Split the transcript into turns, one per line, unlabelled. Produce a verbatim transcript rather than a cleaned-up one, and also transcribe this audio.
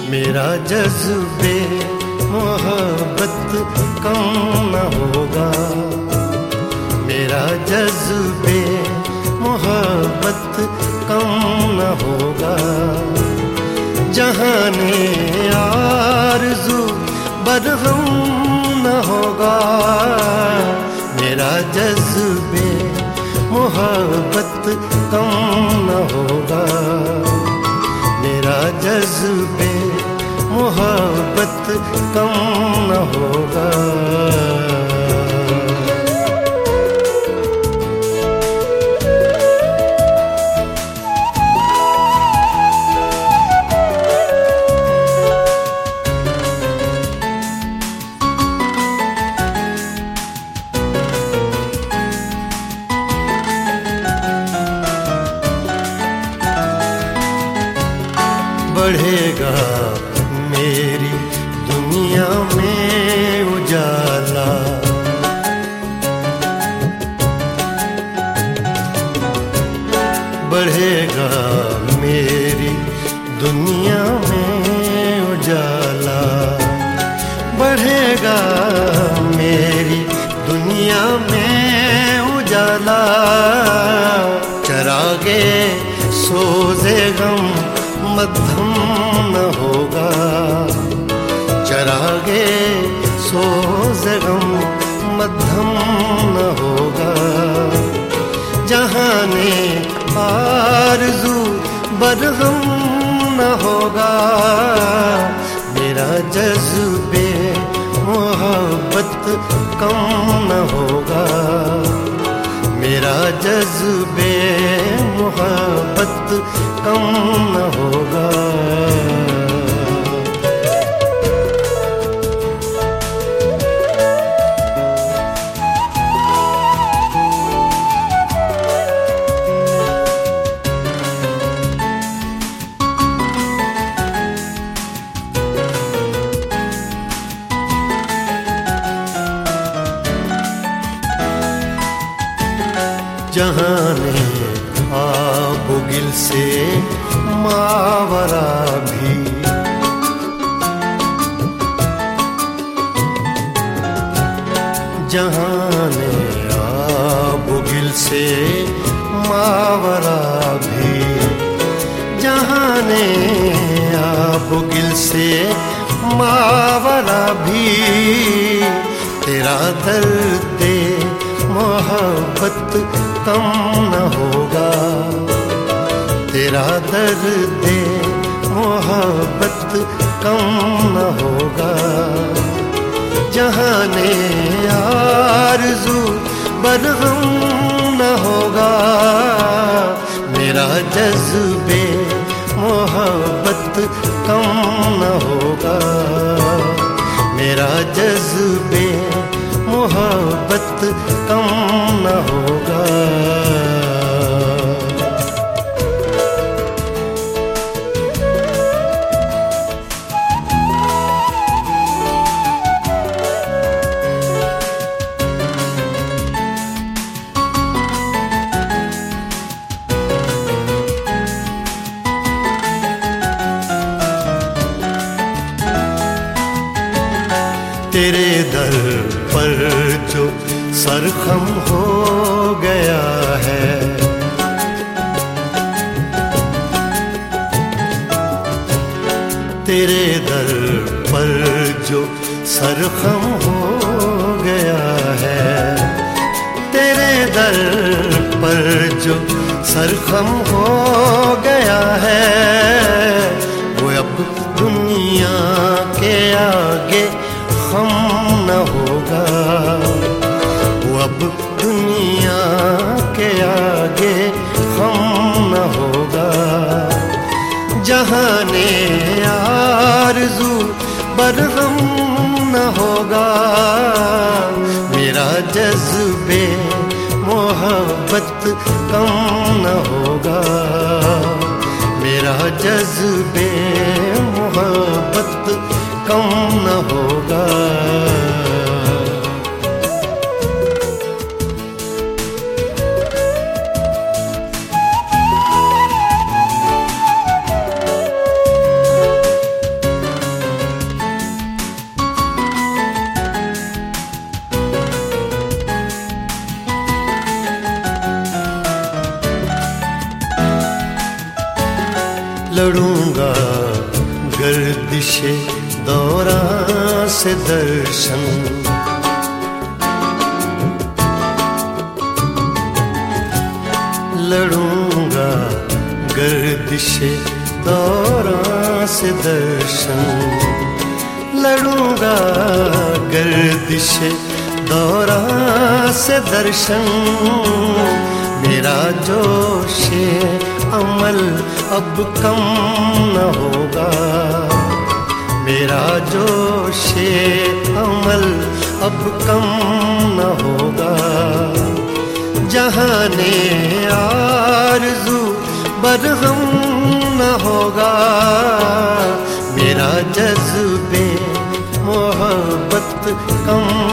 मेरा जज्बे मोहब्बत कम न होगा, मेरा जज्बे मोहब्बत कम न होगा। जहाने आरज़ू बरहम न होगा, मेरा जज्बे मोहब्बत कम न होगा, मेरा जज्बे मोहब्बत कम न होगा। बढ़ेगा मेरी दुनिया में उजाला, बढ़ेगा मेरी दुनिया में उजाला, बढ़ेगा मेरी दुनिया में उजाला। चरागे सोज़े गम मद्धम न होगा, चरागे सोज़े गम मद्धम न होगा। जहाने आरज़ू बरहम न होगा, मेरा जज्बे मोहब्बत कम न होगा, मेरा जज्बे मोहब्बत कम न होगा। जहाने आबुगिल से मावरा भी, जहाने आबुगिल से मावरा भी, जहाने आबुगिल से मावरा भी। तेरा दर्द मोहब्बत कम न होगा, तेरा दर्द मोहब्बत कम न होगा। जहाने आरज़ू बरहम न होगा, मेरा जज्बे मोहब्बत कम न होगा, मेरा जज्बे मोहब्बत कम न होगा। तेरे दर पर जो सरखम हो गया है, तेरे दर पर जो सरखम हो गया है, तेरे दर पर जो सरखम हो गया है। वो अब दुनिया के आगे हम न होगा, वो अब दुनिया के आगे हम न होगा। जहाने आरज़ू बरहम न होगा, मेरा जज्बे मोहब्बत कम न होगा, मेरा जज्बे मोहब्बत कम न होगा। लड़ूंगा गर्दिशे दौरा से दर्शन, लड़ूंगा गर्दिशे दौरा से दर्शन, लड़ूंगा गर्दिशे दौरा से दर्शन। मेरा जोशे अमल अब कम न होगा, मेरा जोशे अमल अब कम न होगा। जहाने आरज़ू बरहम न होगा, मेरा जज्बे मोहब्बत कम